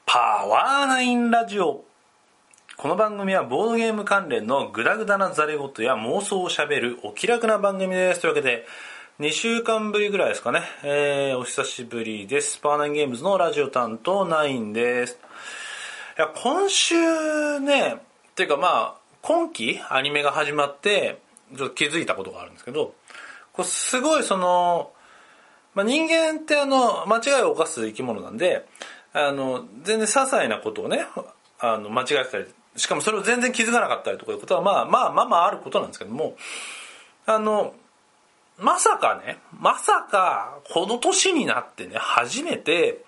パワーナインラジオ。この番組はボードゲーム関連のグダグダなザレ言や妄想をしゃべるお気楽な番組です。というわけで2週間ぶりぐらいですかね、お久しぶりです。パワーナインゲームズのラジオ担当ナインです。いや今週ねっていうか今期アニメが始まってちょっと気づいたことがあるんですけど、これすごい人間って間違いを犯す生き物なんで、全然些細なことをね間違えてたり、しかもそれを全然気づかなかったりとかいうことはまああることなんですけども、まさかこの年になってね初めて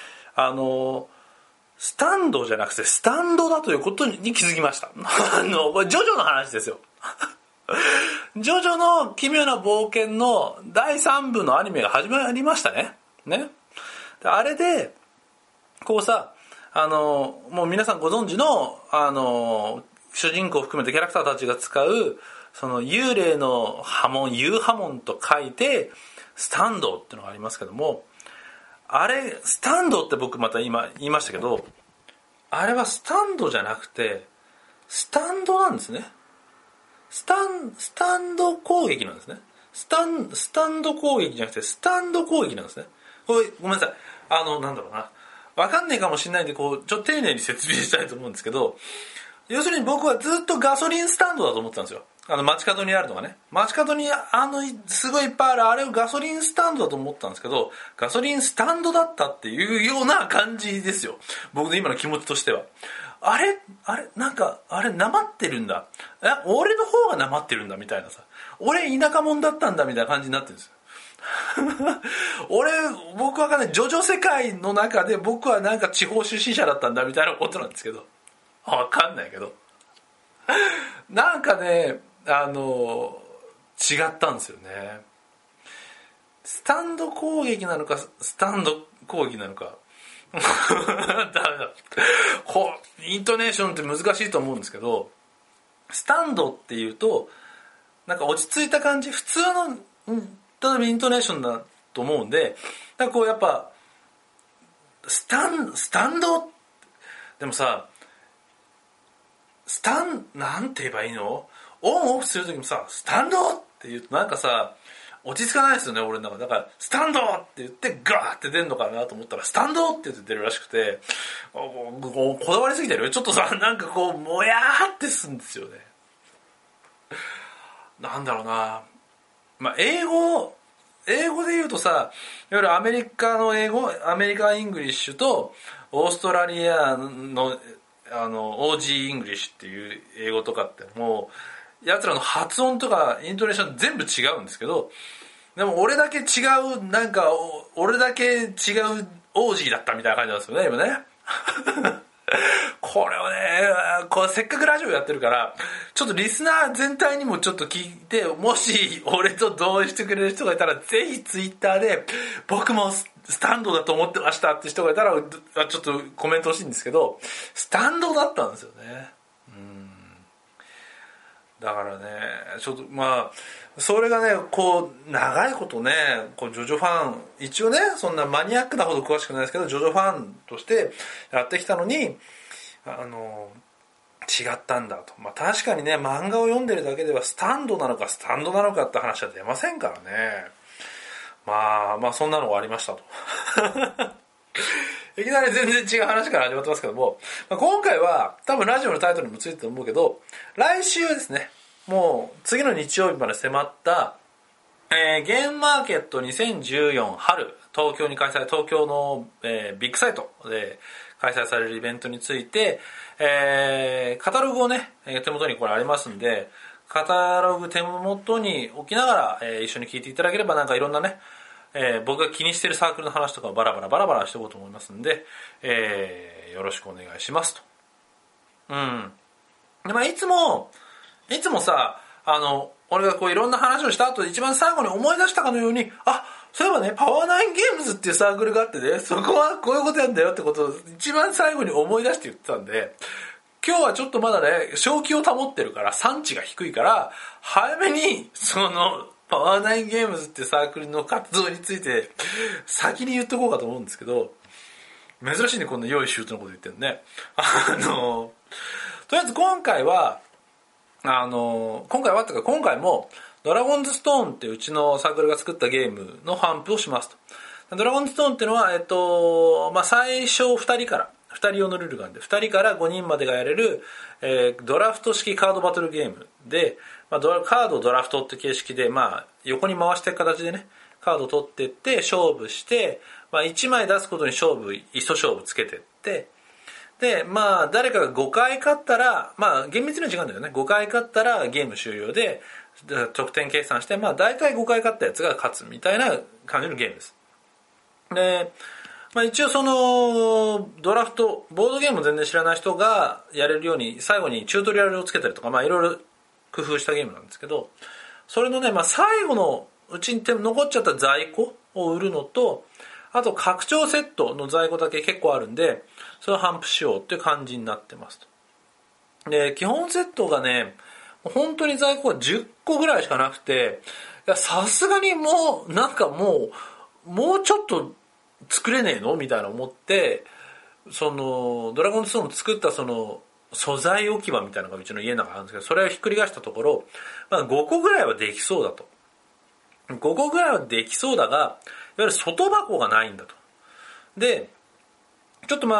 スタンドじゃなくてスタンドだということに気づきました。これジョジョの話ですよ。ジョジョの奇妙な冒険の第3部のアニメが始まりましたね。であれでこうさもう皆さんご存知の主人公を含めてキャラクターたちが使うその幽霊の波紋、幽波紋と書いてスタンドっていうのがありますけども、あれスタンドって僕また今言いましたけど、あれはスタンドじゃなくてスタンドなんですね。スタンド攻撃なんですね。スタンド攻撃じゃなくてスタンド攻撃なんですね。これごめんなさい、なんだろうな、わかんないかもしれないんでちょっと丁寧に説明したいと思うんですけど、要するに僕はずっとガソリンスタンドだと思ってたんですよ。街角にあるのがね、街角にすごいいっぱいあるあれをガソリンスタンドだと思ったんですけど、ガソリンスタンドだったっていうような感じですよ、僕の今の気持ちとしては。なんかなまってるんだ、俺の方がなまってるんだみたいなさ、俺田舎者だったんだみたいな感じになってるんですよ。僕はジョジョ世界の中で僕はなんか地方出身者だったんだみたいなことなんですけど、わかんないけどなんかね違ったんですよね。スタンド攻撃なのかスタンド攻撃なのかダメだ、イントネーションって難しいと思うんですけど、スタンドっていうとなんか落ち着いた感じ、普通の例えばイントネーションだと思うんで、だからこうやっぱスタンドでもさ、なんて言えばいいの、オンオフするときもさスタンドって言うとなんかさ落ち着かないですよね、俺の中で。だからスタンドって言ってガーって出るのかなと思ったらスタンドって言って出るらしくて、こだわりすぎてる、ちょっとさなんかこうもやーってするんですよね。なんだろうな、英語で言うとさ、いわゆるアメリカの英語、アメリカン・イングリッシュとオーストラリアのOG イングリッシュっていう英語とかってもうやつらの発音とかイントネーション全部違うんですけど、でも俺だけ違う俺だけ違う OG だったみたいな感じなんですよね今ね。これをね、せっかくラジオやってるからちょっとリスナー全体にもちょっと聞いて、もし俺と同意してくれる人がいたらぜひツイッターで僕もスタンドだと思ってましたって人がいたらちょっとコメント欲しいんですけど、スタンドだったんですよね。だからね、ちょっとそれがねこう長いことねこうジョジョファン、一応ねそんなマニアックなほど詳しくないですけどジョジョファンとしてやってきたのに違ったんだと。確かにね漫画を読んでるだけではスタンドなのかスタンドなのかって話は出ませんからね。そんなのがありましたと。いきなり全然違う話から始まってますけども、今回は多分ラジオのタイトルにもついてると思うけど、来週ですね、もう次の日曜日まで迫った、ゲームマーケット2014春東京の、ビッグサイトで開催されるイベントについて、カタログをね手元にこれありますんで、カタログ手元に置きながら、一緒に聞いていただければなんかいろんなね僕が気にしているサークルの話とかをバラバラしていこうと思いますんで、よろしくお願いしますと。でいつもさ俺がこういろんな話をした後で一番最後に思い出したかのように、そういえばねパワーナインゲームズっていうサークルがあってね、そこはこういうことやんだよってことを一番最後に思い出して言ってたんで、今日はちょっとまだね正気を保ってるから産地が低いから早めにパワーナインゲームズってサークルの活動について先に言っとこうかと思うんですけど、 珍しいね、こんな用意周到なこと言ってるね。とりあえず今回はっていうか今回もドラゴンズストーンってうちのサークルが作ったゲームの頒布をしますと。ドラゴンズストーンっていうのは、最初2人用のルールがあるんで、2人から5人までがやれる、ドラフト式カードバトルゲームで、カードをドラフトって形式で、横に回していく形でね、カードを取っていって勝負して、1枚出すことに一勝負つけていって、で、誰かが5回勝ったら、厳密な時間だよね。5回勝ったらゲーム終了で、得点計算して、大体5回勝ったやつが勝つみたいな感じのゲームです。で、一応その、ドラフト、ボードゲームを全然知らない人がやれるように、最後にチュートリアルをつけたりとか、いろいろ工夫したゲームなんですけど、それのね、最後のうちに残っちゃった在庫を売るのと、あと拡張セットの在庫だけ結構あるんで、それを頒布しようっていう感じになってますと。で、基本セットがね、本当に在庫が10個ぐらいしかなくて、さすがにもうちょっと作れねえのみたいな思って、そのドラゴンズストーンを作ったその素材置き場みたいなのがうちの家の中にあるんですけど、それをひっくり返したところ、5個ぐらいはできそうだと。5個ぐらいはできそうだが、いわゆる外箱がないんだと。で、ちょっと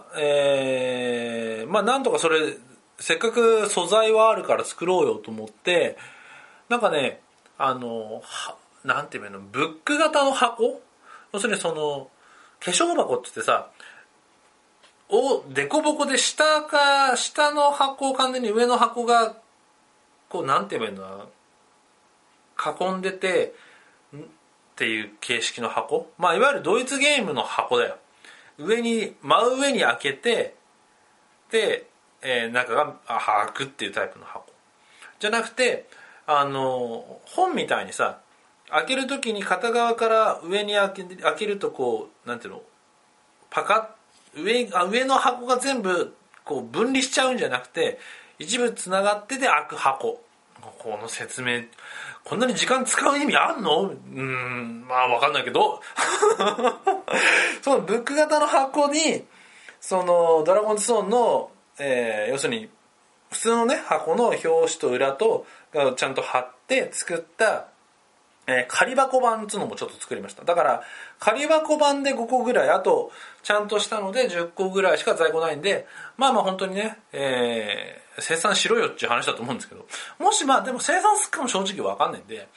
なんとかそれ、せっかく素材はあるから作ろうよと思って、なんかね、なんていうの、ブック型の箱？要するにその、化粧箱って言ってさ、デコボコで下の箱を完全に上の箱が、こう、なんて言えばいいのかな、囲んでて、っていう形式の箱。いわゆるドイツゲームの箱だよ。真上に開けて、で、中が開くっていうタイプの箱。じゃなくて、本みたいにさ、開けるときに片側から上に開けるとこう、なんていうの、パカッ、上の箱が全部こう分離しちゃうんじゃなくて、一部繋がってて開く箱。この説明、こんなに時間使う意味あんの？わかんないけど。そのブック型の箱に、そのドラゴンズストーンの、要するに、普通のね、箱の表紙と裏と、ちゃんと貼って作った、仮箱版っていうのもちょっと作りました。だから、仮箱版で5個ぐらい、あと、ちゃんとしたので10個ぐらいしか在庫ないんで、本当にね、生産しろよっていう話だと思うんですけど、もしでも生産するかも正直わかんないんで、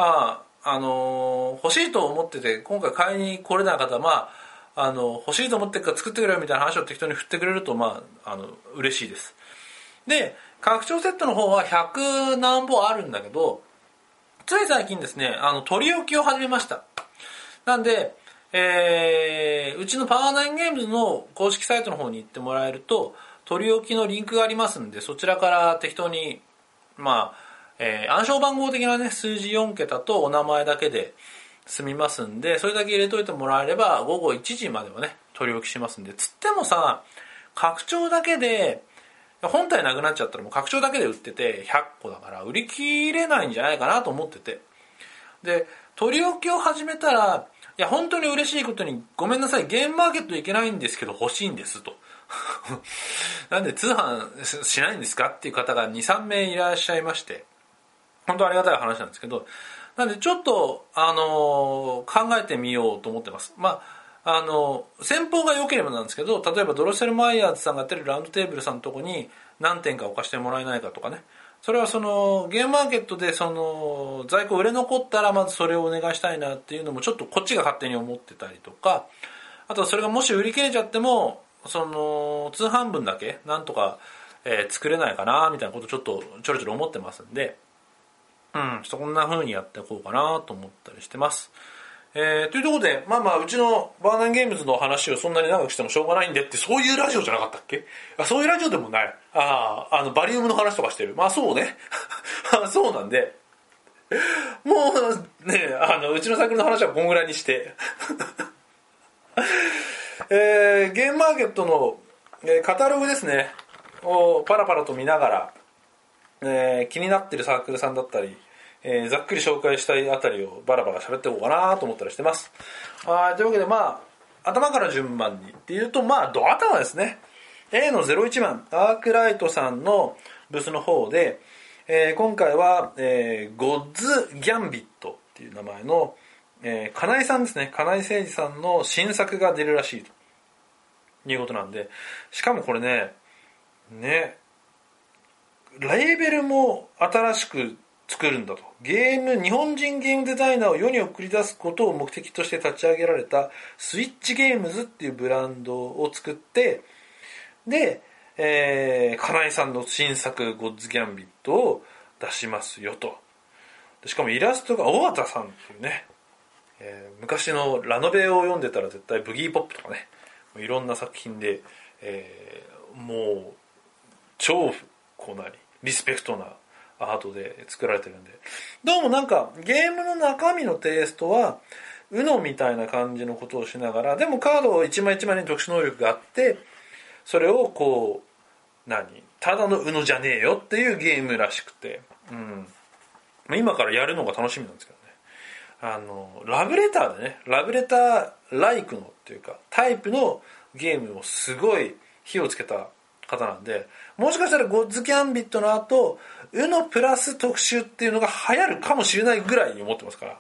欲しいと思ってて、今回買いに来れない方は、欲しいと思ってるから作ってくれよみたいな話を適当に振ってくれると、嬉しいです。で、拡張セットの方は100何本あるんだけど、つい最近ですね、取り置きを始めました。なんで、うちのパワーナインゲームズの公式サイトの方に行ってもらえると、取り置きのリンクがありますんで、そちらから適当に、暗証番号的なね、数字4桁とお名前だけで済みますんで、それだけ入れといてもらえれば、午後1時まではね、取り置きしますんで、つってもさ、拡張だけで、本体なくなっちゃったらもう拡張だけで売ってて100個だから売り切れないんじゃないかなと思ってて。で、取り置きを始めたら、いや本当に嬉しいことに、ごめんなさい、ゲームマーケット行けないんですけど欲しいんですと。なんで通販しないんですかっていう方が2、3名いらっしゃいまして、本当ありがたい話なんですけど、なんでちょっと、考えてみようと思ってます。先方が良ければなんですけど、例えばドロッセルマイヤーズさんがやってるラウンドテーブルさんのとこに何点か置かしてもらえないかとかね。それはそのゲームマーケットでその在庫売れ残ったらまずそれをお願いしたいなっていうのもちょっとこっちが勝手に思ってたりとか、あとそれがもし売り切れちゃってもその通販分だけなんとか、作れないかなみたいなことをちょっとちょろちょろ思ってますんで、ちょっとこんな風にやっていこうかなと思ったりしてます。というところで、うちのバーナンゲームズの話をそんなに長くしてもしょうがないんでって、そういうラジオじゃなかったっけ？そういうラジオでもない。バリウムの話とかしてる。そうね。そうなんで、もうね、うちのサークルの話はこんぐらいにして、ゲームマーケットの、カタログですね、をパラパラと見ながら、気になってるサークルさんだったり、ざっくり紹介したいあたりをバラバラ喋っていこうかなと思ったりしてます。というわけで頭から順番にっていうと、まあド頭ですね。A の01番アークライトさんのブースの方で、今回は、ゴッズ・ギャンビットっていう名前の、金井さんですね。金井誠司さんの新作が出るらしいということなんで、しかもこれね、レーベルも新しく作るんだと。日本人ゲームデザイナーを世に送り出すことを目的として立ち上げられたスイッチゲームズっていうブランドを作って、で、金井さんの新作ゴッズギャンビットを出しますよと。しかもイラストが尾形さんっていうね、昔のラノベを読んでたら絶対ブギーポップとかね、いろんな作品で、もう超こうリスペクトなアートで作られてるんで、どうもなんかゲームの中身のテイストはUNOみたいな感じのことをしながら、でもカードを一枚一枚に特殊能力があって、それをこうただのUNOじゃねえよっていうゲームらしくて、今からやるのが楽しみなんですけどね。ラブレターでね、ラブレターライクのっていうかタイプのゲームをすごい火をつけた方なんで、もしかしたらゴッズギャンビットの後UNOプラス特集っていうのが流行るかもしれないぐらいに思ってますから、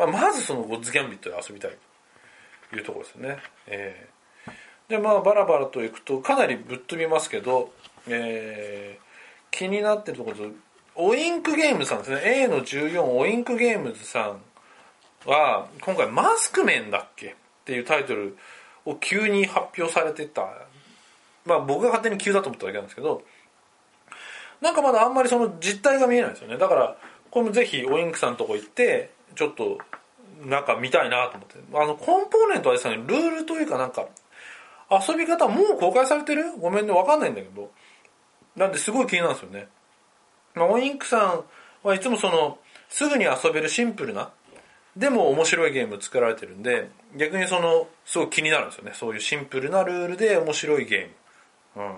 まずそのゴッズギャンビットで遊びたいというところですよね。でバラバラといくとかなりぶっ飛びますけど、気になってるところとオインクゲームズさんですね。 A の14オインクゲームズさんは今回マスクメンだっけっていうタイトルを急に発表されてた。僕が勝手に急だと思っただけなんですけど、なんかまだあんまりその実態が見えないですよね。だからこれもぜひオインクさんのとこ行ってちょっとなんか見たいなと思って、コンポーネントはですね、ルールというかなんか遊び方もう公開されてる？ごめんね、わかんないんだけど、なんですごい気になるんですよね。オインクさんはいつもすぐに遊べるシンプルなでも面白いゲーム作られてるんで、逆にすごい気になるんですよね。そういうシンプルなルールで面白いゲーム、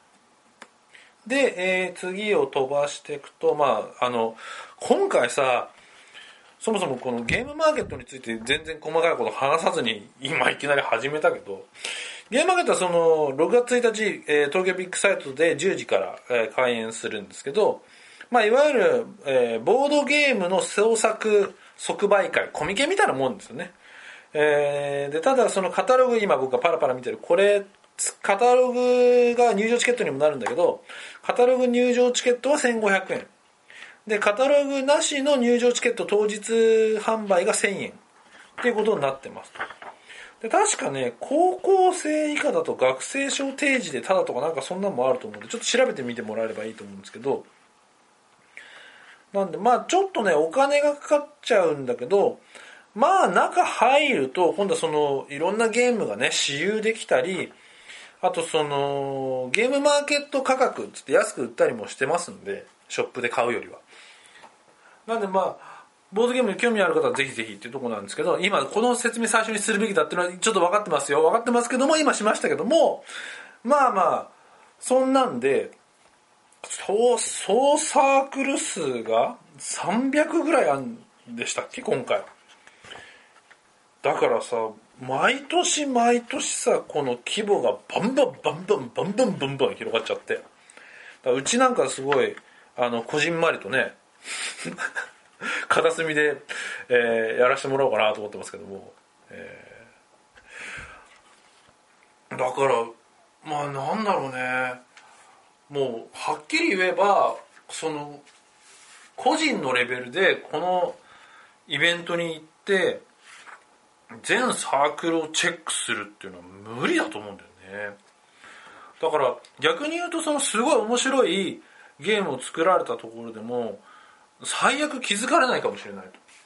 で、次を飛ばしていくと、今回さ、そもそもこのゲームマーケットについて全然細かいこと話さずに今いきなり始めたけど、ゲームマーケットは6月1日、東京ビッグサイトで10時から、開演するんですけど、いわゆる、ボードゲームの創作即売会、コミケみたいなもんですよね。でただそのカタログ、今僕がパラパラ見てるこれ、カタログが入場チケットにもなるんだけど、カタログ入場チケットは1500円で、カタログなしの入場チケット当日販売が1000円っていうことになってます。で確かね、高校生以下だと学生証提示でタダとかなんかそんなのもあると思うんで、ちょっと調べてみてもらえればいいと思うんですけど、なんでちょっとねお金がかかっちゃうんだけど、中入ると今度はいろんなゲームがね私有できたり、あとゲームマーケット価格つって安く売ったりもしてますんで、ショップで買うよりは。なんでボードゲームに興味ある方はぜひぜひっていうところなんですけど、今この説明最初にするべきだっていうのはちょっと分かってますよ。分かってますけども、今しましたけども、そんなんで、総サークル数が300ぐらいあるんでしたっけ今回。だからさ、毎年毎年さ、この規模がバンバン広がっちゃって、うちなんかすごいこじんまりとね片隅で、やらせてもらおうかなと思ってますけども、だからなんだろうね、もうはっきり言えば個人のレベルでこのイベントに行って全サークルをチェックするっていうのは無理だと思うんだよね。だから逆に言うとすごい面白いゲームを作られたところでも最悪気づかれないかもしれない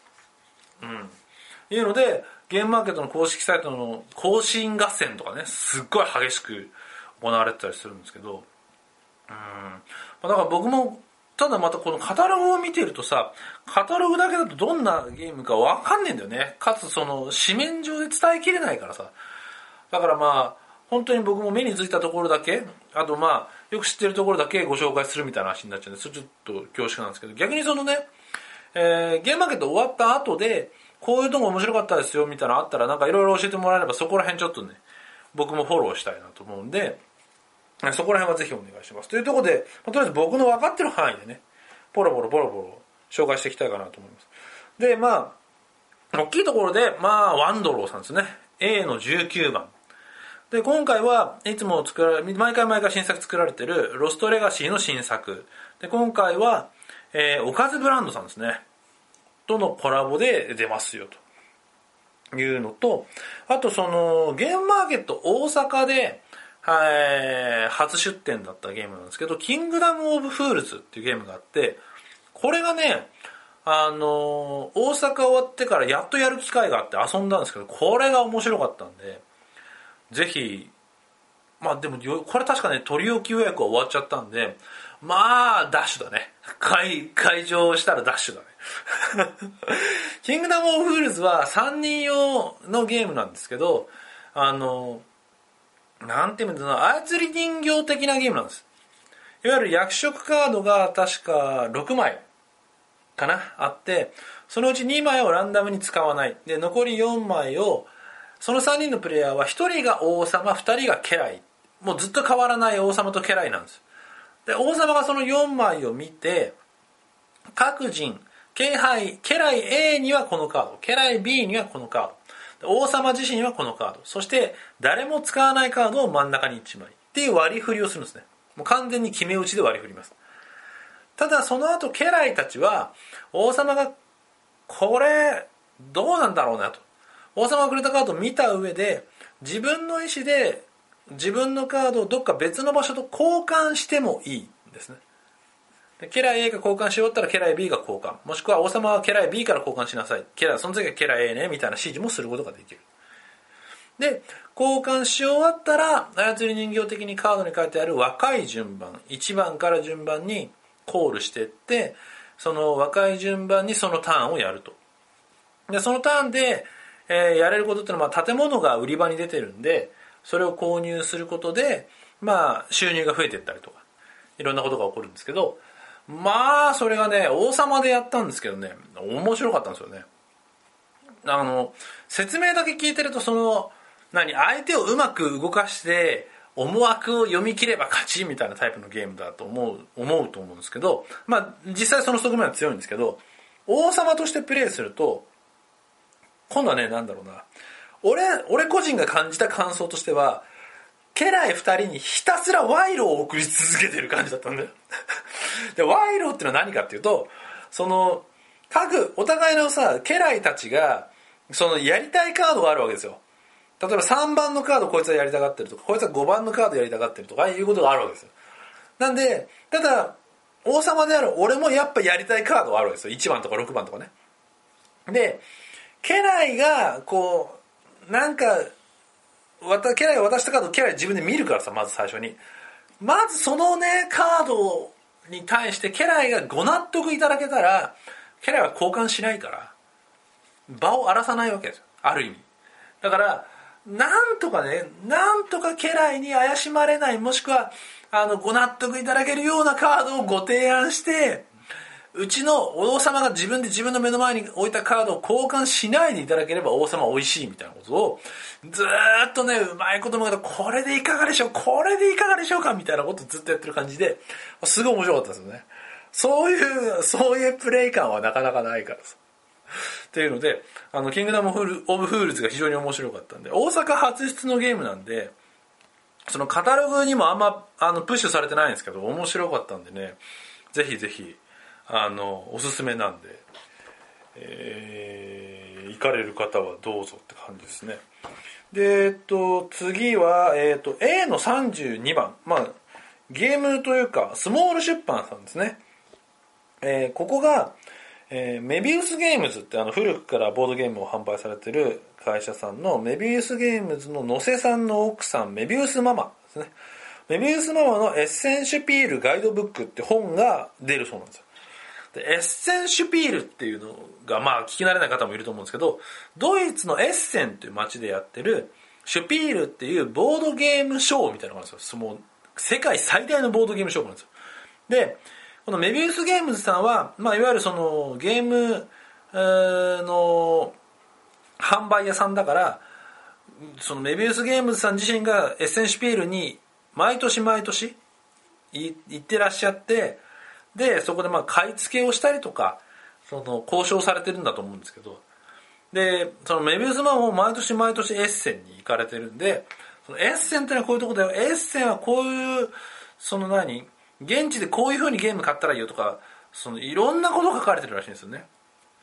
と、いうのでゲームマーケットの公式サイトの更新合戦とかね、すっごい激しく行われてたりするんですけど、だから僕もただまたこのカタログを見てるとさ、カタログだけだとどんなゲームか分かんねえんだよね。かつ紙面上で伝えきれないからさ、だから本当に僕も目についたところだけ、あとよく知ってるところだけご紹介するみたいな話になっちゃうんで、それちょっと恐縮なんですけど、逆にゲームマーケット終わった後でこういうとこ面白かったですよみたいなのあったらなんかいろいろ教えてもらえればそこら辺ちょっとね僕もフォローしたいなと思うんでそこら辺はぜひお願いしますというところで、とりあえず僕の分かってる範囲でねポロポロ紹介していきたいかなと思います。で大きいところでワンドローさんですね A の19番で今回はいつも毎回新作作られてるロストレガシーの新作で今回は、おかずブランドさんですねとのコラボで出ますよというのとあとそのゲームマーケット大阪で、初出展だったゲームなんですけどキングダムオブフールズっていうゲームがあってこれがね大阪終わってからやっとやる機会があって遊んだんですけどこれが面白かったんでぜひでもこれ確かね取り置き予約は終わっちゃったんでダッシュだね会場したらダッシュだねキングダムオブフールズは3人用のゲームなんですけどなんていうんだろうな操り人形的なゲームなんです。いわゆる役職カードが確か6枚かなあってそのうち2枚をランダムに使わないで残り4枚をその3人のプレイヤーは1人が王様2人が家来もうずっと変わらない王様と家来なんです。で王様がその4枚を見て各人家来 A にはこのカード家来 B にはこのカード王様自身はこのカードそして誰も使わないカードを真ん中に1枚っていう割り振りをするんですね。もう完全に決め打ちで割り振ります。ただその後家来たちは王様がこれどうなんだろうなと王様がくれたカードを見た上で自分の意思で自分のカードをどっか別の場所と交換してもいいんですね。で家来 A が交換し終わったら家来 B が交換もしくは王様は家来 B から交換しなさいその次は家来 A ねみたいな指示もすることができる。で交換し終わったら操り人形的にカードに書いてある若い順番1番から順番にコールしていってその若い順番にそのターンをやると。でそのターンで、やれることっていうのは建物が売り場に出てるんでそれを購入することで収入が増えていったりとかいろんなことが起こるんですけどそれがね王様でやったんですけどね面白かったんですよね。説明だけ聞いてると相手をうまく動かして思惑を読み切れば勝ちみたいなタイプのゲームだと思うと思うんですけど実際その側面は強いんですけど王様としてプレイすると今度はね俺個人が感じた感想としては家来2人にひたすら賄賂を送り続けてる感じだったんだよで賄賂ってのは何かっていうとお互いの家来たちがやりたいカードがあるわけですよ。例えば3番のカードこいつはやりたがってるとかこいつは5番のカードやりたがってるとかいうことがあるわけですよ。なんでただ王様である俺もやっぱやりたいカードがあるわけですよ。1番とか6番とかね。で家来が家来が渡したカードを家来自分で見るからさまず最初にそのねカードに対して家来がご納得いただけたら家来は交換しないから場を荒らさないわけですよある意味。だからなんとか家来に怪しまれないもしくはご納得いただけるようなカードをご提案してうちの王様が自分の目の前に置いたカードを交換しないでいただければ王様は美味しいみたいなことをずーっとねうまいこともこれでいかがでしょうかみたいなことをずっとやってる感じですごい面白かったですよね。そういうプレイ感はなかなかないからさっていうのでキングダムオブフールズが非常に面白かったんで大阪初出のゲームなんでそのカタログにもあんまプッシュされてないんですけど面白かったんでねぜひぜひおすすめなんで、行かれる方はどうぞって感じですね。で次はA の32番ゲームというかスモール出版さんですね。ここがメビウスゲームズって古くからボードゲームを販売されている会社さんのメビウスゲームズの野瀬さんの奥さんメビウスママですね。メビウスママのエッセンシュピールガイドブックって本が出るそうなんですよ。でエッセンシュピールっていうのが聞き慣れない方もいると思うんですけどドイツのエッセンという街でやってるシュピールっていうボードゲームショーみたいなのがあるんですよ。世界最大のボードゲームショーなんですよ。でこのメビウスゲームズさんは、いわゆるゲームの販売屋さんだから、そのメビウスゲームズさん自身がエッセンシュピールに毎年毎年行ってらっしゃって、でそこでまあ買い付けをしたりとか、その交渉されてるんだと思うんですけど、でそのメビウスマンも毎年毎年エッセンに行かれてるんで、そのエッセンってのはこういうとこだよ、エッセンはこういう、その現地でこういう風にゲーム買ったらいいよとか、そのいろんなことが書かれてるらしいんですよね。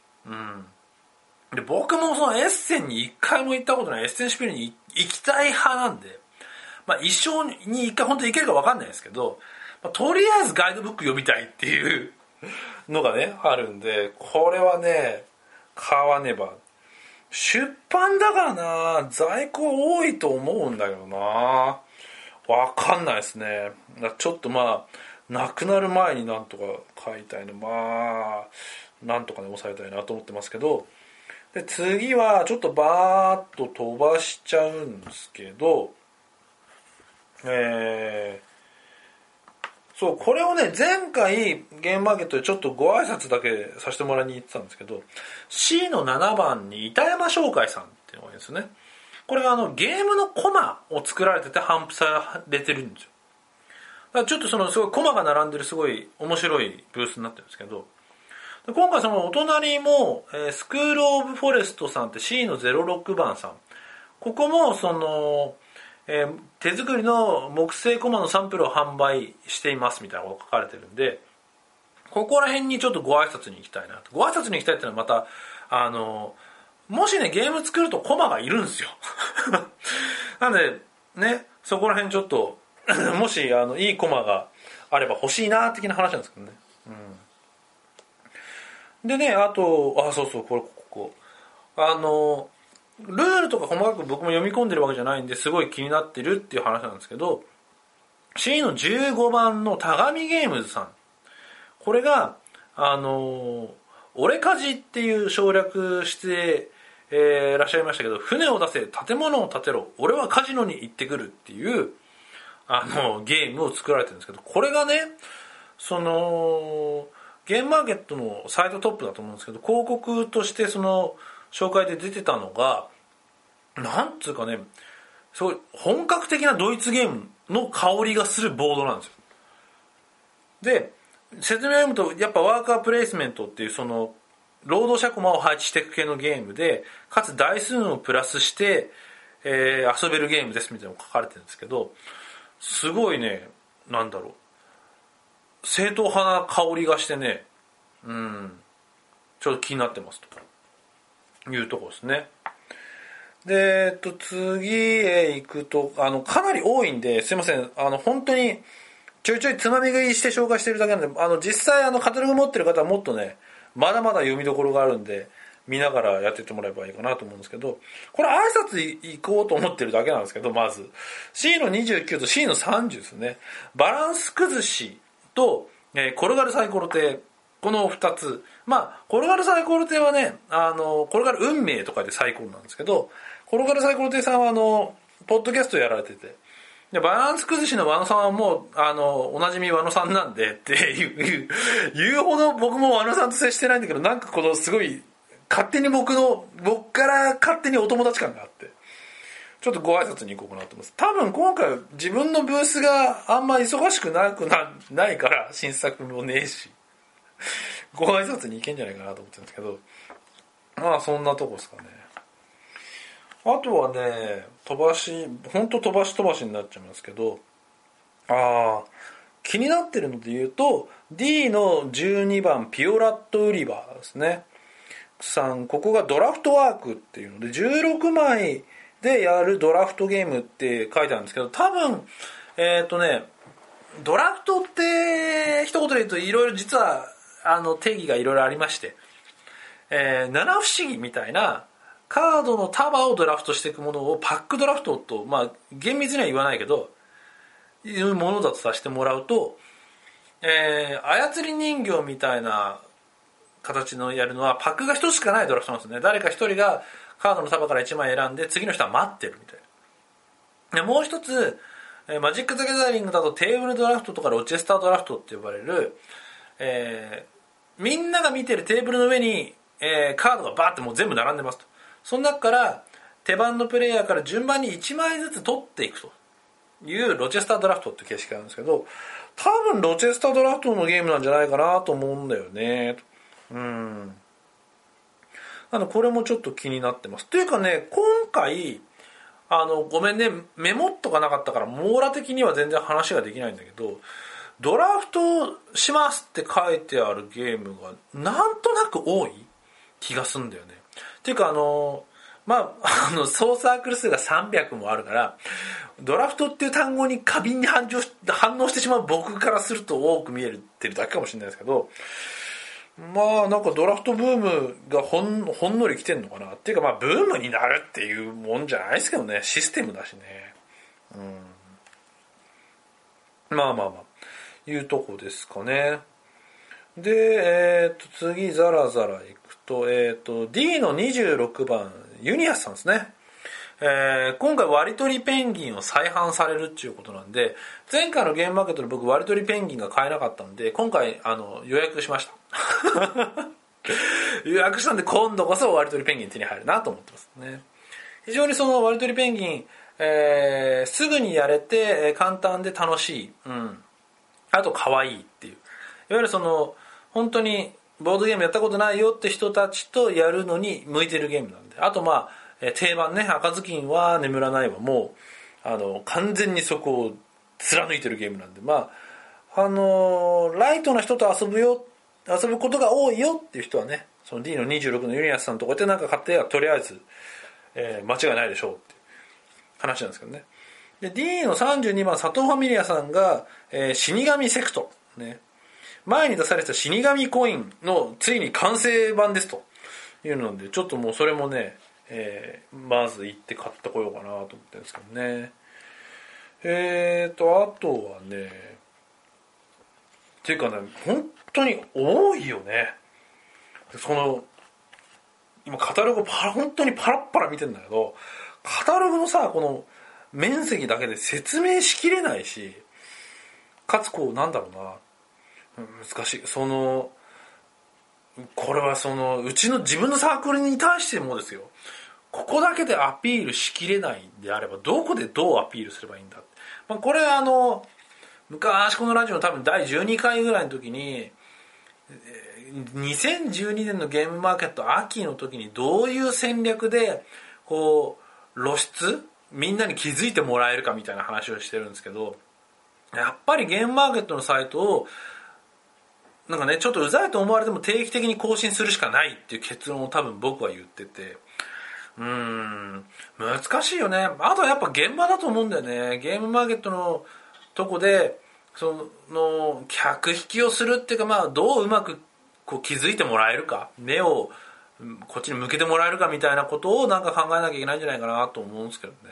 で僕もそのエッセンに一回も行ったことない、エッセンシュピールに行きたい派なんで、まあ一生に一回本当に行けるか分かんないですけど、まあ、とりあえずガイドブック読みたいっていうのがねあるんで、これはね買わねば。出版だからな、在庫多いと思うんだけどな、分かんないですね。ちょっとまあなくなる前になんとか買いたいの、まあなんとかね抑えたいなと思ってますけど、で次はちょっとバーッと飛ばしちゃうんですけど、そうこれをね前回ゲームマーケットでちょっとご挨拶だけさせてもらいに行ってたんですけど、 C の7番に板山商会さんっていうのがいるんですよね。これがゲームのコマを作られてて頒布されてるんですよ。だからちょっとそのすごいコマが並んでるすごい面白いブースになってるんですけど、今回そのお隣も、スクールオブフォレストさんって C の06番さん、ここもその、手作りの木製コマのサンプルを販売していますみたいなことが書かれてるんで、ここら辺にちょっとご挨拶に行きたいなと。ご挨拶に行きたいっていうのはまたもしねゲーム作るとコマがいるんですよなんでねそこら辺ちょっともしいいコマがあれば欲しいな的な話なんですけどね。でね、あとそうそう、ここルールとか細かく僕も読み込んでるわけじゃないんですごい気になってるっていう話なんですけど、 C の15番の田上ゲームズさん、これが俺かじっていう省略してらっしゃいましたけど、船を出せ建物を建てろ俺はカジノに行ってくるっていうゲームを作られてるんですけど、これがねそのゲームマーケットのサイトトップだと思うんですけど、広告としてその紹介で出てたのが、なんつうかね、すごい本格的なドイツゲームの香りがするボードなんですよ。で説明を読むと、やっぱワーカープレイスメントっていうその労働者コマを配置していく系のゲームで、かつ台数をプラスして、遊べるゲームですみたいなのが書かれてるんですけど、すごいね、なんだろう、正統派な香りがしてね、ちょっと気になってますというところですね。で、次へ行くと、かなり多いんで、すいません、本当にちょいちょいつまみ食いして紹介してるだけなんで、実際カタログ持ってる方はもっとね、まだまだ読みどころがあるんで、見ながらやってってもらえばいいかなと思うんですけど、これ挨拶行こうと思ってるだけなんですけど、まず C の29と C の30ですね。バランス崩しと、転がるサイコロ亭、この2つ。まあ転がるサイコロ亭はね、転がる運命とかでサイコロなんですけど、転がるサイコロ亭さんはポッドキャストやられてて、でバランス崩しの和野さんはもうおなじみ和野さんなんでって言うほど僕も和野さんと接してないんだけど、なんかこのすごい勝手に僕から勝手にお友達感があって、ちょっとご挨拶に行こうかなと思います。多分今回自分のブースがあんま忙しくないから新作もねえしご挨拶に行けんじゃないかなと思ってるんですけど、まあそんなとこですかね。あとはね、本当飛ばしになっちゃいますけど、気になってるので言うと D の12番ピオラットウリバーですねさん、ここがドラフトワークっていうので16枚でやるドラフトゲームって書いてあるんですけど、多分ドラフトって一言で言うといろいろ実は定義がいろいろありまして、七不思議みたいなカードの束をドラフトしていくものをパックドラフトと、まあ厳密には言わないけどいうものだとさせてもらうと、操り人形みたいな形のやるのはパックが一つしかないドラフトなんですね。誰か一人がカードの束から1枚選んで次の人は待ってるみたいな。でもう一つ、マジック・ザ・ギャザリングだとテーブルドラフトとかロチェスタードラフトって呼ばれる、みんなが見てるテーブルの上に、カードがバーってもう全部並んでますと。 その中から手番のプレイヤーから順番に1枚ずつ取っていくというロチェスタードラフトっていう形式があるんですけど、多分ロチェスタードラフトのゲームなんじゃないかなと思うんだよね。これもちょっと気になってます。というかね、今回ごめんね、メモっとかなかったから網羅的には全然話ができないんだけど、ドラフトしますって書いてあるゲームがなんとなく多い気がするんだよね。っていうか操作サークル数が300もあるから、ドラフトっていう単語に過敏に反応してしまう僕からすると多く見えてるだけかもしれないですけど、なんかドラフトブームがほんのり来てんのかなっていうか、ブームになるっていうもんじゃないですけどね、システムだしね。いうとこですかね。で、次ザラザラいくと、D の26番ユニアスさんですね。今回割り取りペンギンを再販されるっていうことなんで、前回のゲームマーケットで僕割り取りペンギンが買えなかったんで、今回予約しました予約したんで、今度こそ割り取りペンギン手に入るなと思ってますね。非常にその割り取りペンギン、すぐにやれて簡単で楽しい、あと可愛いっていう、いわゆるその本当にボードゲームやったことないよって人たちとやるのに向いてるゲームなんで、あと定番ね、赤ずきんは眠らないはもう完全にそこを貫いてるゲームなんで、ライトな人と遊ぶことが多いよっていう人はね、その D の26のユニアスさんのとこでなんか買ってとりあえず、間違いないでしょうっていう話なんですけどね。で D の32番佐藤ファミリアさんが、死神セクトね、前に出された死神コインのついに完成版ですというので、ちょっともうそれもね、まず行って買ってこようかなと思ってるんですけどね。あとはね、っていうかね、本当に多いよね。その今カタログ本当にパラッパラ見てんだけど、カタログのさ、この面積だけで説明しきれないし、かつなんだろうな、難しい。これはうちの自分のサークルに対してもですよ、ここだけでアピールしきれないんであれば、どこでどうアピールすればいいんだって。これ昔このラジオの多分第12回ぐらいの時に、2012年のゲームマーケット秋の時にどういう戦略で露出、みんなに気づいてもらえるかみたいな話をしてるんですけど、やっぱりゲームマーケットのサイトをなんかね、ちょっとうざいと思われても定期的に更新するしかないっていう結論を多分僕は言ってて、難しいよね。あとはやっぱ現場だと思うんだよね。ゲームマーケットのとこで客引きをするっていうか、どううまく気づいてもらえるか、目をこっちに向けてもらえるかみたいなことをなんか考えなきゃいけないんじゃないかなと思うんですけどね。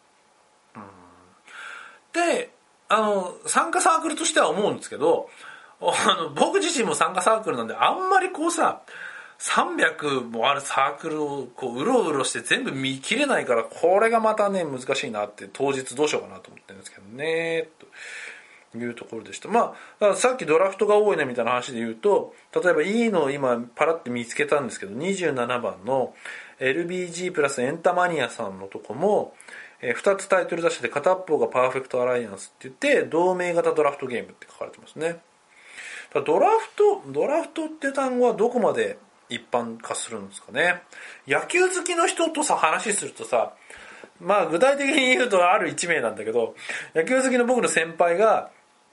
で、参加サークルとしては思うんですけど、僕自身も参加サークルなんで、あんまり300もあるサークルをうろうろして全部見切れないから、これがまたね難しいなって、当日どうしようかなと思ってるんですけどねというところでした。さっきドラフトが多いねみたいな話で言うと、例えばいいのを今パラって見つけたんですけど、27番の LBG プラスエンタマニアさんのとこも、2つタイトル出してて、片方がパーフェクトアライアンスって言って同盟型ドラフトゲームって書かれてますね。ドラフトって単語はどこまで一般化するんですかね。野球好きの人と話するとさ、具体的に言うとある1名なんだけど、野球好きの僕の先輩が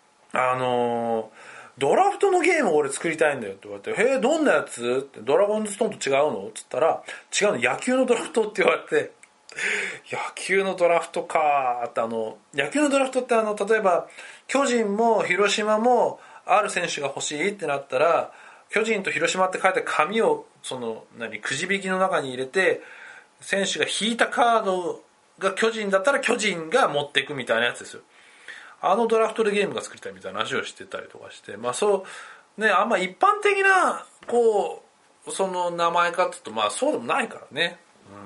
ドラフトのゲームを俺作りたいんだよって言われて、どんなやつって、ドラゴンズストーンと違うのって言ったら、違うの、野球のドラフトって言われて、野球のドラフトかーって、野球のドラフトって例えば巨人も広島もある選手が欲しいってなったら、巨人と広島って書いて紙をくじ引きの中に入れて、選手が引いたカードが巨人だったら巨人が持っていくみたいなやつですよ。ドラフトでゲームが作りたいみたいな話をしてたりとかして、そうね、あんま一般的なその名前かって言うとそうでもないからね、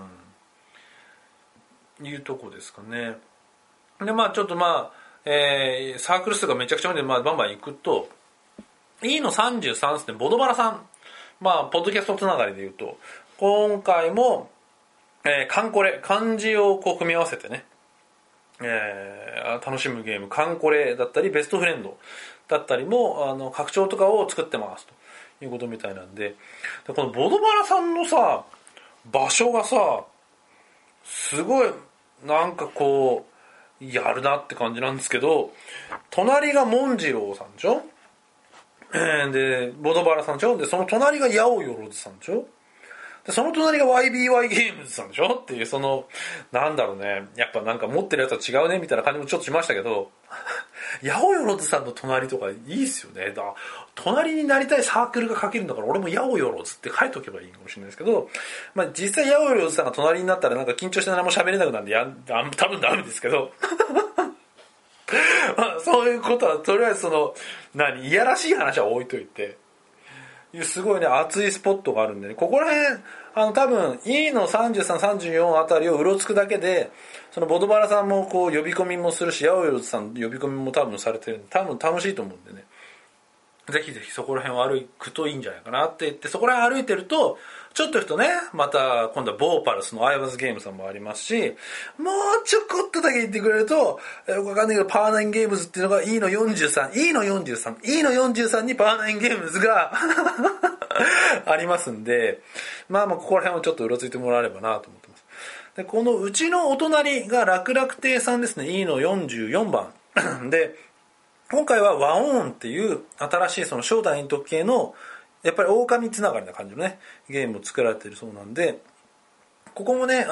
いうとこですかね。でちょっとサークル数がめちゃくちゃ多いんで、バンバン行くと、E の33ですね、ボドバラさん、ポッドキャストつながりで言うと、今回もカンコレ、漢字をこう組み合わせてね、楽しむゲーム、カンコレだったり、ベストフレンドだったりも、拡張とかを作ってますということみたいなんで、このボドバラさんのさ、場所がさ、すごい、なんかこう、やるなって感じなんですけど、隣がモンジローさんでしょ、で、ボドバラさんでしょ、で、その隣がヤオヨロズさんでしょ、で、その隣が YBY ゲームズさんでしょっていう、その、なんだろうね、やっぱなんか持ってるやつは違うねみたいな感じもちょっとしましたけど、ヤオヨロズさんの隣とかいいっすよね。隣になりたいサークルが書けるんだから、俺もヤオヨロズって書いとけばいいかもしれないですけど、まあ実際ヤオヨロズさんが隣になったらなんか緊張して何も喋れなくなるんで、多分ダメですけど、まあそういうことは、とりあえずその、いやらしい話は置いといて、すごいね、熱いスポットがあるんでね、ここら辺、多分、E の33、34あたりをうろつくだけで、そのボドバラさんもこう呼び込みもするし、ヤオヨルズさん呼び込みも多分されてるんで、多分楽しいと思うんでね。ぜひぜひそこら辺を歩くといいんじゃないかなって言って、そこら辺歩いてると、ちょっと行くとね、また今度はボーパルスのアイワズゲームさんもありますし、もうちょこっとだけ言ってくれると、わかんないけど、パワーナインゲームズっていうのが E の43にパワーナインゲームズがありますんで、まあここら辺をちょっとうろついてもらえればなと思ってます。で、このうちのお隣が楽々亭さんですね、E の44番。で、今回はワオーンっていう新しいその正体陰徳系のやっぱり狼つながりな感じのねゲームを作られているそうなんで、ここもね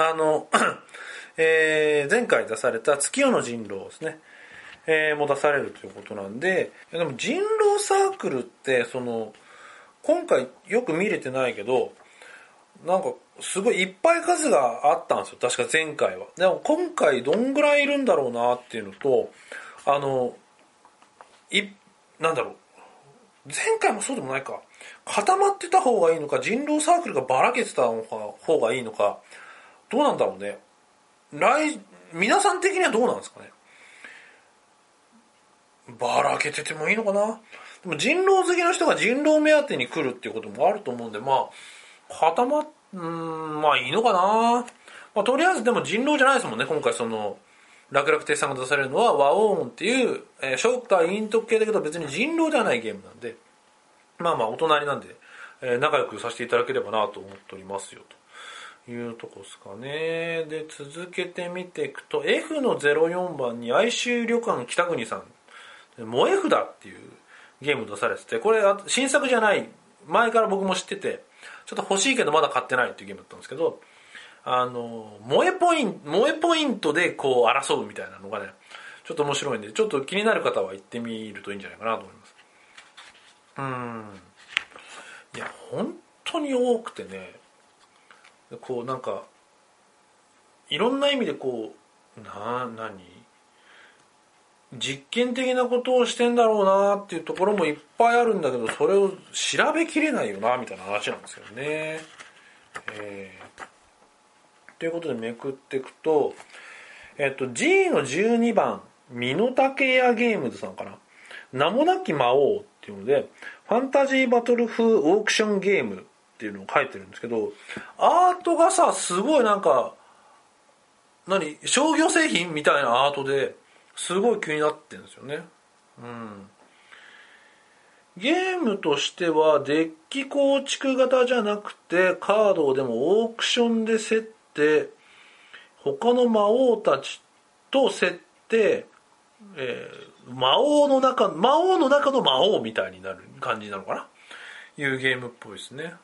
前回出された月夜の人狼ですね、も出されるということなんで、でも人狼サークルってその今回よく見れてないけどなんかすごいいっぱい数があったんですよ、確か前回は。でも今回どんぐらいいるんだろうなっていうのと、なんだろう、前回もそうでもないか、固まってた方がいいのか、人狼サークルがばらけてた方がいいのか、どうなんだろうね。皆さん的にはどうなんですかね。ばらけててもいいのかな。でも人狼好きの人が人狼目当てに来るっていうこともあると思うんで、まあまあいいのかな。まあとりあえずでも人狼じゃないですもんね、今回その楽々亭さんが出されるのはワオーンっていう、正体陰徳系だけど別に人狼ではないゲームなんで、まあお隣なんで、仲良くさせていただければなと思っておりますよというとこですかね。で続けて見ていくと F の04番に哀愁旅館北国さん萌え札っていうゲーム出されてて、これ新作じゃない、前から僕も知っててちょっと欲しいけどまだ買ってないっていうゲームだったんですけど、萌えポイントでこう争うみたいなのがねちょっと面白いんで、ちょっと気になる方は行ってみるといいんじゃないかなと思います。いや本当に多くてね、こうなんかいろんな意味でこう実験的なことをしてんだろうなっていうところもいっぱいあるんだけど、それを調べきれないよなみたいな話なんですよね。ということでめくっていくと、G の12番身の丈屋ゲームズさんかな、名もなき魔王っていうのでファンタジーバトル風オークションゲームっていうのを書いてるんですけど、アートがさすごいなんか商業製品みたいなアートですごい気になってるんですよね。ゲームとしてはデッキ構築型じゃなくてカードをでもオークションで競って他の魔王たちと競って、魔王の中の魔王みたいになる感じなのかないうゲームっぽいですね。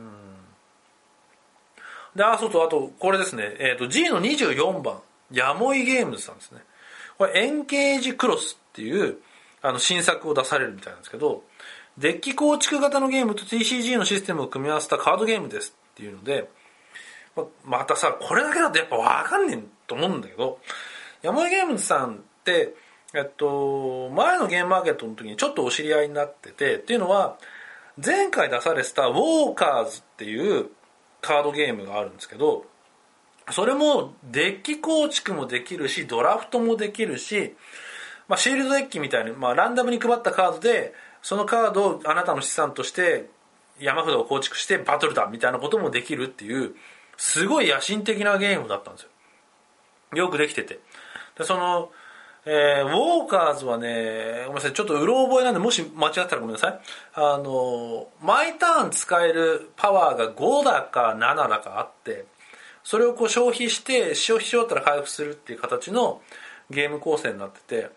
で、あとこれですね、G の24番ヤモイゲームズさんですね。これエンゲージクロスっていう新作を出されるみたいなんですけど、デッキ構築型のゲームと TCG のシステムを組み合わせたカードゲームですっていうので、またさこれだけだとやっぱ分かんねえと思うんだけど、ヤモイゲームズさんって前のゲームマーケットの時にちょっとお知り合いになってて、っていうのは前回出されてたウォーカーズっていうカードゲームがあるんですけど、それもデッキ構築もできるしドラフトもできるし、シールドデッキみたいに、ランダムに配ったカードでそのカードをあなたの資産として山札を構築してバトルだみたいなこともできるっていうすごい野心的なゲームだったんですよ。よくできてて。でそのウォーカーズはね、ごめんなさい、ちょっとうろ覚えなんで、もし間違ったらごめんなさい。毎ターン使えるパワーが5だか7だかあって、それをこう消費して消費し終わったら回復するっていう形のゲーム構成になってて、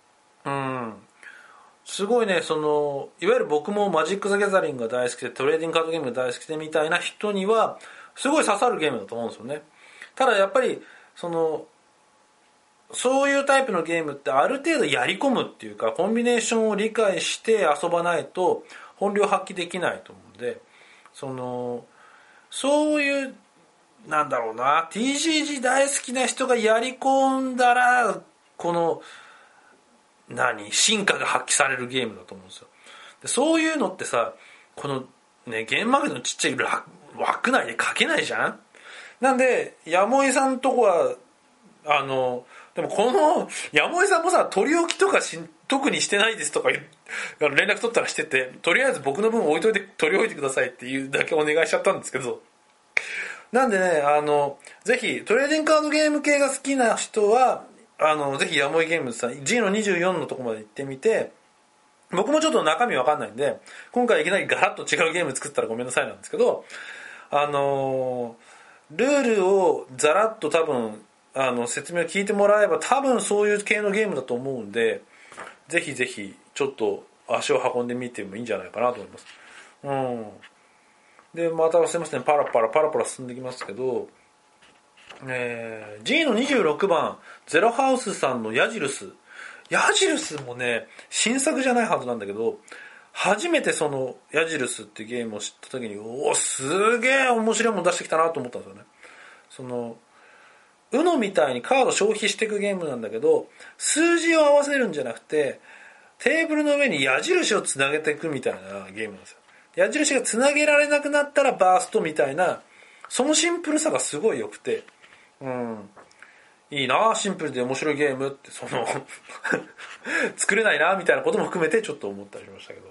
すごいね、いわゆる僕もマジック・ザ・ギャザリングが大好きでトレーディングカードゲームが大好きでみたいな人にはすごい刺さるゲームだと思うんですよね。ただやっぱりそういうタイプのゲームってある程度やり込むっていうかコンビネーションを理解して遊ばないと本領発揮できないと思うんで、そういうなんだろうな、 TCG 大好きな人がやり込んだらこの進化が発揮されるゲームだと思うんですよ。でそういうのってさ、このねゲームマーケットのちっちゃい枠内で書けないじゃん。なんで山井さんとこはでもこの山井さんもさ、取り置きとか特にしてないですとか連絡取ったらしてて、とりあえず僕の分置いといて取り置いてくださいっていうだけお願いしちゃったんですけど、なんでね、ぜひトレーディングカードゲーム系が好きな人はぜひやもいゲームズさん G の24のとこまで行ってみて、僕もちょっと中身わかんないんで今回いきなりガラッと違うゲーム作ったらごめんなさいなんですけど、ルールをざらっと多分説明を聞いてもらえば多分そういう系のゲームだと思うんで、ぜひぜひちょっと足を運んでみてもいいんじゃないかなと思います。でまたすいません、パラパラ進んできますけど、G の26番ゼロハウスさんの矢印もね新作じゃないはずなんだけど、初めてその矢印っていうゲームを知った時にすげえ面白いもの出してきたなと思ったんですよね。UNO みたいにカード消費していくゲームなんだけど、数字を合わせるんじゃなくてテーブルの上に矢印をつなげていくみたいなゲームなんですよ。矢印がつなげられなくなったらバーストみたいな、そのシンプルさがすごい良くて、いいな、シンプルで面白いゲームって作れないなみたいなことも含めてちょっと思ったりしましたけ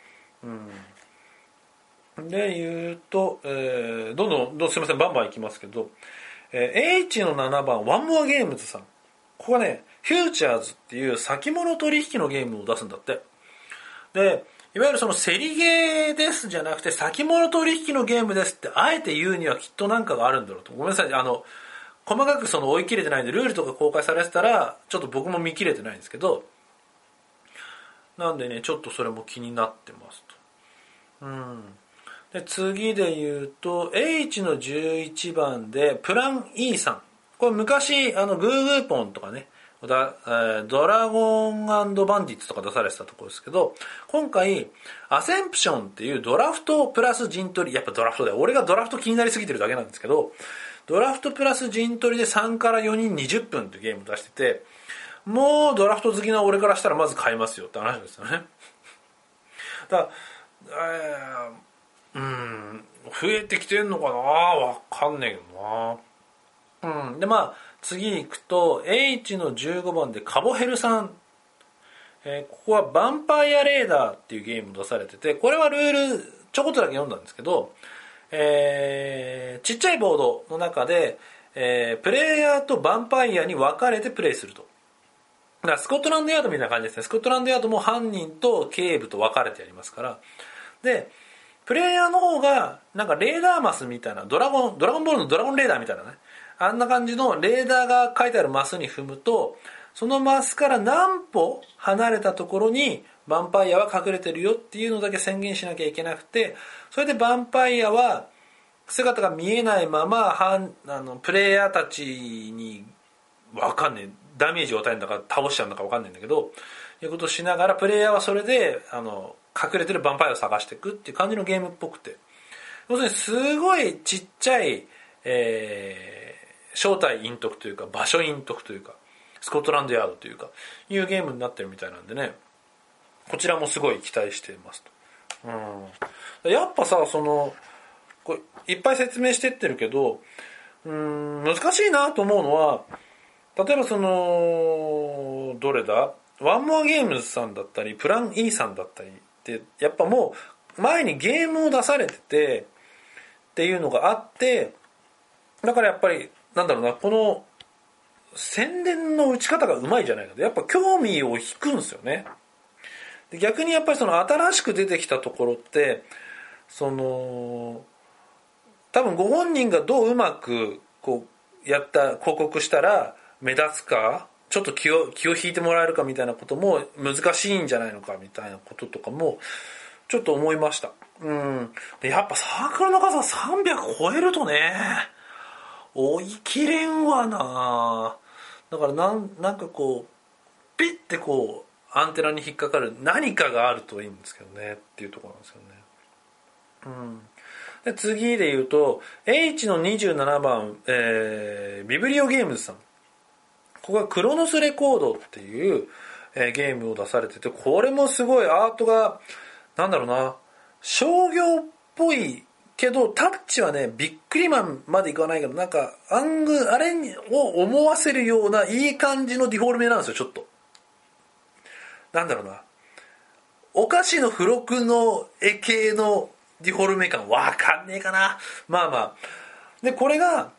ど、で言うと、どんどんすいませんバンバンいきますけど、H の7番ワンモアゲームズさん、ここはねフューチャーズっていう先物取引のゲームを出すんだって。でいわゆるその競りゲーですじゃなくて先物取引のゲームですってあえて言うにはきっと何かがあるんだろうと。ごめんなさい、細かく追い切れてないんでルールとか公開されてたらちょっと僕も見切れてないんですけど、なんでねちょっとそれも気になってますと。で次で言うと H の11番でプラン E さん、これ昔グーグーポンとかねドラゴン&バンディッツとか出されてたところですけど、今回アセンプションっていうドラフトプラス陣取り、やっぱドラフトだよ、俺がドラフト気になりすぎてるだけなんですけど、ドラフトプラス陣取りで3から4人20分っていうゲームを出してて、もうドラフト好きな俺からしたらまず買いますよって話ですよね。だ増えてきてんのかな、わかんねえけどな。で次行くと H の15番でカボヘルさん、ここはヴァンパイアレーダーっていうゲーム出されてて、これはルールちょこっとだけ読んだんですけど、ちっちゃいボードの中で、プレイヤーとヴァンパイアに分かれてプレイすると。だからスコットランドヤードみたいな感じですね。スコットランドヤードも犯人と警部と分かれてやりますから。でプレイヤーの方がなんかレーダーマスみたいな、ドラゴンボールのドラゴンレーダーみたいなね、あんな感じのレーダーが書いてあるマスに踏むと、そのマスから何歩離れたところにヴァンパイアは隠れてるよっていうのだけ宣言しなきゃいけなくて、それでヴァンパイアは姿が見えないままプレイヤーたちにわかんねえダメージを与えるんだか倒しちゃうんだかわかんないんだけど、いうことをしながらプレイヤーはそれで隠れてるヴァンパイアを探していくっていう感じのゲームっぽくて、要するにすごいちっちゃい、正体隠匿というか場所隠匿というかスコットランドヤードというかいうゲームになってるみたいなんでね、こちらもすごい期待していますと。やっぱさこれいっぱい説明してってるけど難しいなと思うのは、例えばどれだワンモアゲームズさんだったりプラン E さんだったりってやっぱもう前にゲームを出されててっていうのがあって、 だからやっぱりなんだろうな、この宣伝の打ち方がうまいじゃないかと、やっぱ興味を引くんですよね。で逆にやっぱりその新しく出てきたところってその多分ご本人がどううまくこうやった広告したら目立つか、ちょっと気を引いてもらえるかみたいなことも難しいんじゃないのかみたいなこととかもちょっと思いました。でやっぱサークルの数が300超えるとね追い切れんわな。だからなんかこうピッてこうアンテナに引っかかる何かがあるといいんですけどねっていうところなんですよね。で次で言うと H の27番、ビブリオゲームズさん、ここがクロノスレコードっていう、ゲームを出されてて、これもすごいアートがなんだろうな、商業っぽいけどタッチはねビックリマンまでいかないけどなんかあれを思わせるようないい感じのディフォルメなんですよ。ちょっとなんだろうな、お菓子の付録の絵系のディフォルメ感わかんねえかな。まあまあでこれが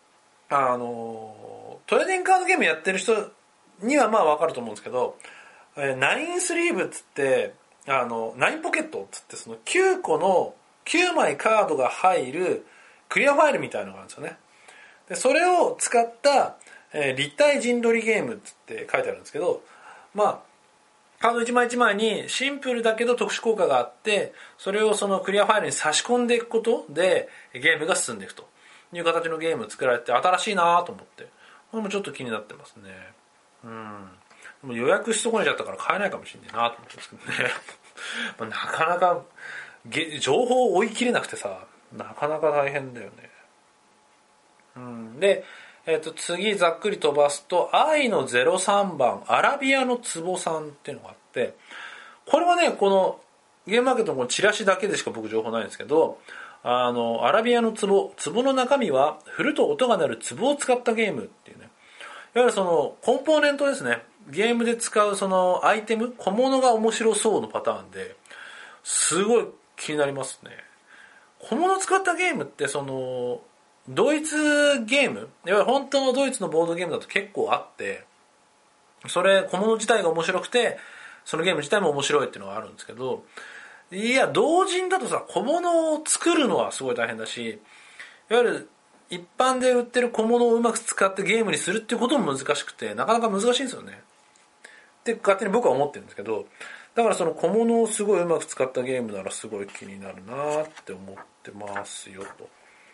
トレーディングカードゲームやってる人にはまあわかると思うんですけど、ナインスリーブっつってナインポケットっつってその9個の9枚カードが入るクリアファイルみたいなのがあるんですよね。でそれを使った、立体陣取りゲームっつって書いてあるんですけど、まあカード1枚1枚にシンプルだけど特殊効果があって、それをそのクリアファイルに差し込んでいくことでゲームが進んでいくという形のゲームを作られて新しいなと思って、これもちょっと気になってますね。でも予約し損ねちゃったから買えないかもしれないなと思ってますけどねなかなか情報を追い切れなくてさ、なかなか大変だよね。で、次ざっくり飛ばすと愛の03番アラビアの壺さんっていうのがあって、これはねこのゲームマーケットのチラシだけでしか僕情報ないんですけど、アラビアの壺の中身は振ると音が鳴る壺を使ったゲームっていうね、いわゆるそのコンポーネントですね。ゲームで使うそのアイテム小物が面白そうのパターンですごい気になりますね。小物使ったゲームってそのドイツゲーム、いわゆる本当のドイツのボードゲームだと結構あって、それ小物自体が面白くてそのゲーム自体も面白いっていうのがあるんですけど、いや同人だとさ小物を作るのはすごい大変だし、いわゆる一般で売ってる小物をうまく使ってゲームにするっていうことも難しくてなかなか難しいんですよねって勝手に僕は思ってるんですけど、だからその小物をすごいうまく使ったゲームならすごい気になるなって思ってますよと。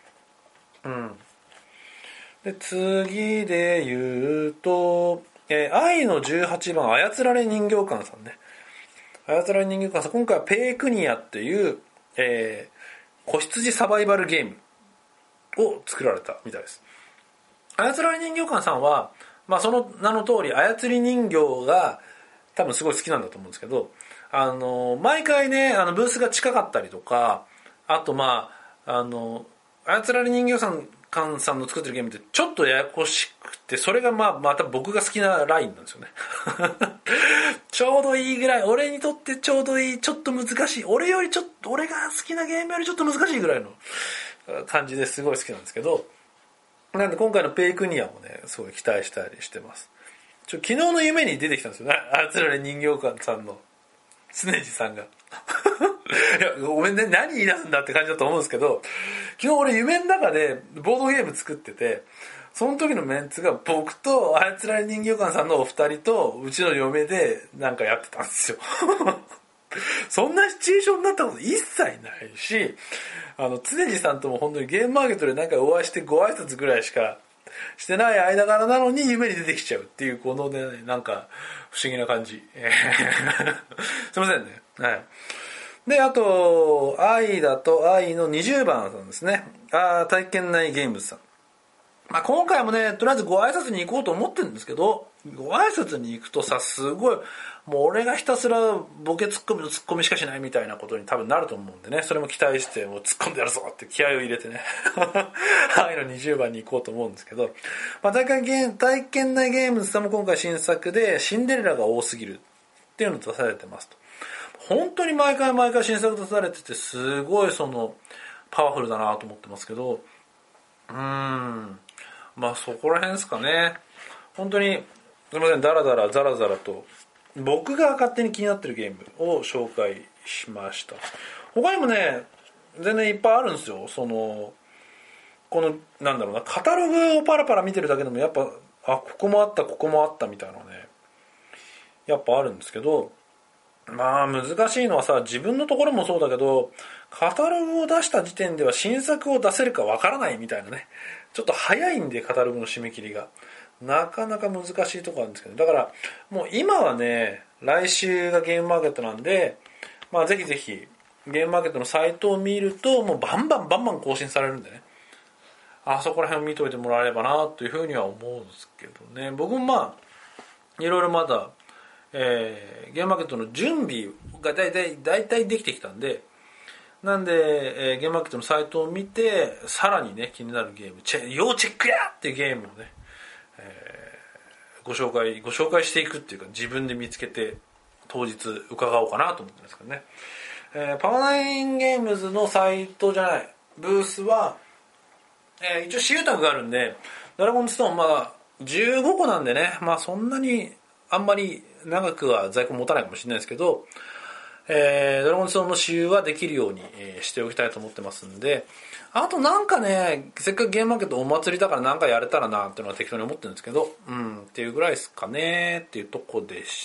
で次で言うと、愛の18番操られ人形館さんね。操られ人形館さん、今回はペークニアっていう、子羊サバイバルゲームを作られたみたいです。操られ人形館さんは、まあ、その名の通り操り人形が多分すごい好きなんだと思うんですけど、毎回ねブースが近かったりとか、あとまあ操られ人形館さんの作ってるゲームってちょっとややこしくて、それがまた僕が好きなラインなんですよねちょうどいいぐらい、俺にとってちょうどいい、ちょっと難しい、俺が好きなゲームよりちょっと難しいぐらいの感じですごい好きなんですけど、なんで今回のペイクニアもねすごい期待したりしてます。昨日の夢に出てきたんですよね、操られ人形館さんの常地さんがいやごめんね何言い出すんだって感じだと思うんですけど、昨日俺夢の中でボードゲーム作ってて、その時のメンツが僕と操られ人形館さんのお二人とうちの嫁でなんかやってたんですよそんなシチュエーションになったこと一切ないし、常地さんとも本当にゲームマーケットでなんかお会いしてご挨拶ぐらいしかしてない間柄なのに夢に出てきちゃうっていうこのねなんか不思議な感じすいませんね。はい。であと愛だと愛の20番さんですね。体験内ゲームズさん、まあ、今回もねとりあえずご挨拶に行こうと思ってるんですけど、ご挨拶に行くとさすごいもう俺がひたすらボケツッコミのツッコミしかしないみたいなことに多分なると思うんでね、それも期待してもう突っ込んでやるぞって気合を入れてね愛の20番に行こうと思うんですけど、まあ、体験内ゲームズさんも今回新作でシンデレラが多すぎるっていうのを出されてますと。本当に毎回新作出されててすごいそのパワフルだなと思ってますけど、 まあそこら辺ですかね。本当にすみません、だらだらザラザラと僕が勝手に気になってるゲームを紹介しました。他にもね全然いっぱいあるんですよ。このなんだろうな、カタログをパラパラ見てるだけでもやっぱここもあったここもあったみたいなのねやっぱあるんですけど、まあ難しいのはさ、自分のところもそうだけどカタログを出した時点では新作を出せるかわからないみたいなね、ちょっと早いんでカタログの締め切りがなかなか難しいところなんですけど、だからもう今はね来週がゲームマーケットなんで、まあぜひぜひゲームマーケットのサイトを見るともうバンバン更新されるんでね、あそこら辺を見といてもらえればなというふうには思うんですけどね。僕もまあいろいろまだ、ゲームマーケットの準備がだいたいできてきたんで、なんで、ゲームマーケットのサイトを見てさらにね気になるゲーム要チェックやっていうゲームをね、ご紹介していくっていうか、自分で見つけて当日伺おうかなと思ってるんですけどね。パワーナインゲームズのサイトじゃないブースは、一応私有宅があるんで、ドラゴンストーンまだ15個なんでね、まあそんなにあんまり長くは在庫持たないかもしれないですけど、ドラゴンストーンの私有はできるように、しておきたいと思ってますんで、あとなんかね、せっかくゲームマーケットお祭りだからなんかやれたらなっていうのは適当に思ってるんですけど、っていうぐらいですかねっていうとこでした。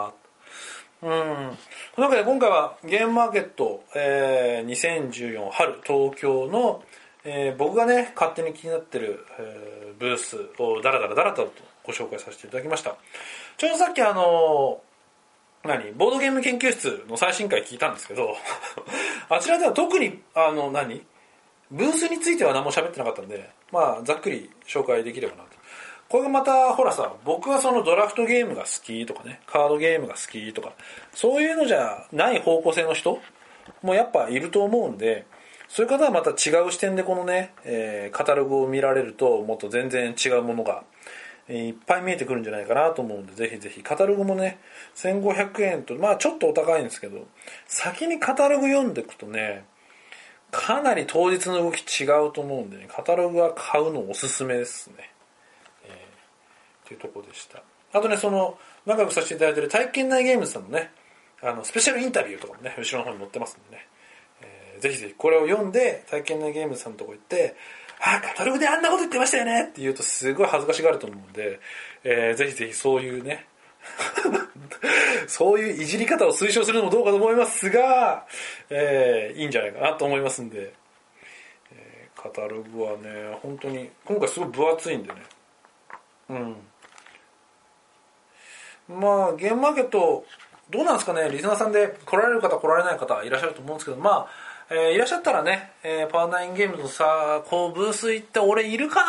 というわけで今回はゲームマーケット、2014春東京の、僕がね勝手に気になってる、ブースをダラダラとご紹介させていただきました。ちょうどさっきボードゲーム研究室の最新回聞いたんですけどあちらでは特にブースについては何も喋ってなかったんで、まあざっくり紹介できればなと。これがまたほらさ、僕はそのドラフトゲームが好きとかね、カードゲームが好きとか、そういうのじゃない方向性の人もやっぱいると思うんで、そういう方はまた違う視点でこのね、カタログを見られるともっと全然違うものがいっぱい見えてくるんじゃないかなと思うんで、ぜひぜひカタログもね1500円とまあちょっとお高いんですけど、先にカタログ読んでいくとねかなり当日の動き違うと思うんでね、カタログは買うのおすすめですね。っていうところでした。あとね、仲良くさせていただいている体験内ゲームズさんのねスペシャルインタビューとかもね後ろの方に載ってますんでね、ぜひぜひこれを読んで体験内ゲームズさんのとこ行って、カタログであんなこと言ってましたよねって言うとすごい恥ずかしがると思うんで、ぜひぜひそういうねそういういじり方を推奨するのもどうかと思いますが、いいんじゃないかなと思いますんで、カタログはね本当に今回すごい分厚いんでね、まあゲームマーケットどうなんですかね、リスナーさんで来られる方来られない方いらっしゃると思うんですけど、まあ、いらっしゃったらね、パワーナインゲームズのさこうブース行って俺いるかな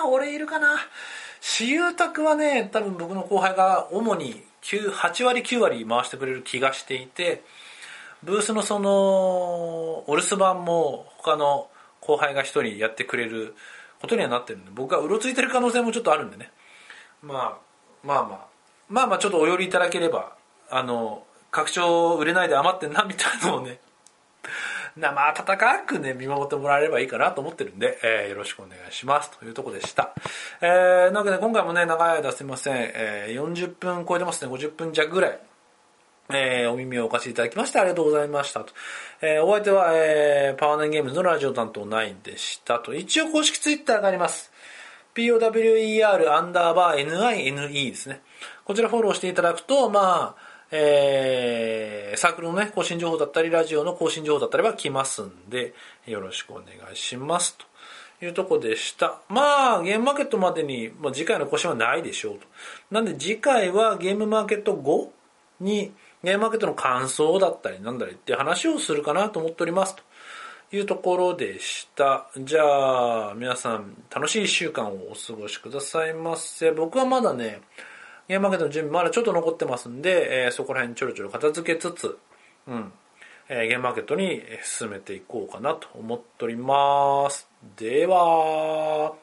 私有宅はね多分僕の後輩が主に8割9割回してくれる気がしていて、ブースのお留守番も他の後輩が一人やってくれることにはなってるんで、僕がうろついてる可能性もちょっとあるんでね、まあちょっとお寄りいただければ拡張売れないで余ってんなみたいなのをね生温かくね見守ってもらえればいいかなと思ってるんで、よろしくお願いしますというところでした。なので、ね、今回もね長い間すいません、40分超えてますね、50分弱ぐらい、お耳をお貸しいただきましてありがとうございましたと。お相手は、パワーナインゲームズのラジオ担当9でしたと。一応公式ツイッターがあります。POWER_NINE ですね。こちらフォローしていただくと、まあ、サークルのね、更新情報だったり、ラジオの更新情報だったりは来ますんで、よろしくお願いしますというところでした。まあ、ゲームマーケットまでに、次回の更新はないでしょうと。なんで次回はゲームマーケット後に、ゲームマーケットの感想だったりなんだりって話をするかなと思っておりますというところでした。じゃあ皆さん楽しい1週間をお過ごしくださいませ。僕はまだねゲームマーケットの準備まだちょっと残ってますんで、そこら辺ちょろちょろ片付けつつ、ゲームマーケットに進めていこうかなと思っております。では